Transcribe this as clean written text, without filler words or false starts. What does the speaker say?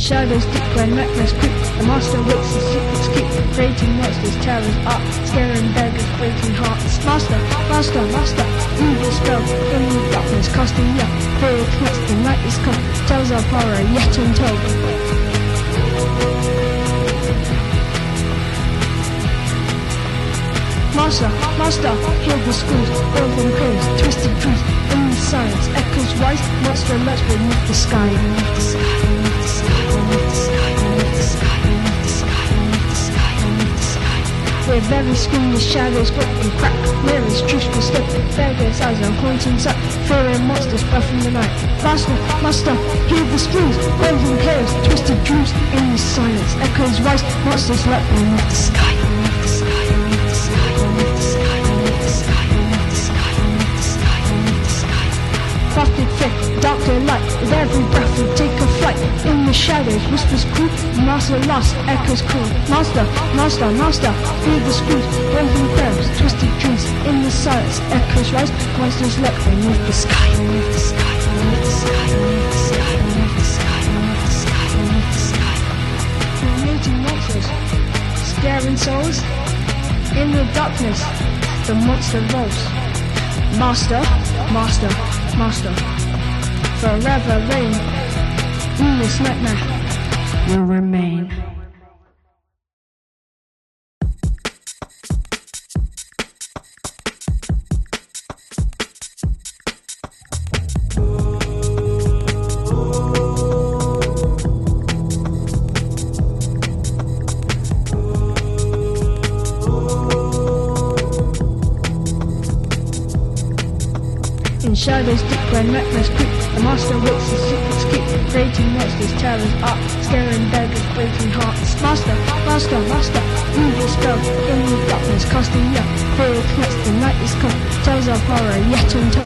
shadows deep where nightmares creep, the master wakes the secrets keep, creating monsters, terrors art, scaring beggars, breaking hearts. Master, master, master, evil spell in the darkness, casting young, fear connects, the night is come, tales of horror yet untold. Master, master, hear the screws, golden clothes, twisted truth, in the silence, echoes rise, monster lights beneath the sky, beneath the sky, beneath the sky, beneath the sky, beneath the sky, beneath the sky, beneath the sky, beneath the sky. Where very screen the shadows grip and crack, mirrors, truthful step, beggars eyes and haunting sight, fearing monsters breath from the night. Master, master, hear the screams, golden chaos, twisted truths, in the silence, echoes rise, monsters light beneath the sky, beneath the sky. Crafted fit, darker light, with every breath we take a flight. In the shadows, whispers cool, master lost, echoes cool. Master, master, master, hear the screws, golden prayers, twisted dreams. In the silence, echoes rise, monsters lurk beneath the sky, beneath the sky, beneath the sky, beneath the sky, beneath the sky, beneath the sky, beneath the sky. Creating monsters, scaring souls. In the darkness, the monster rolls. Master, master, master, forever reign. In this nightmare will remain. In shadows deep where nightmares creep, the master wakes the secrets keep, creating monsters, terrors art, scaring beggars, breaking hearts. Master, master, master, evil spell in the darkness, casting young, fear connects, the night is come, tales of horror yet untold.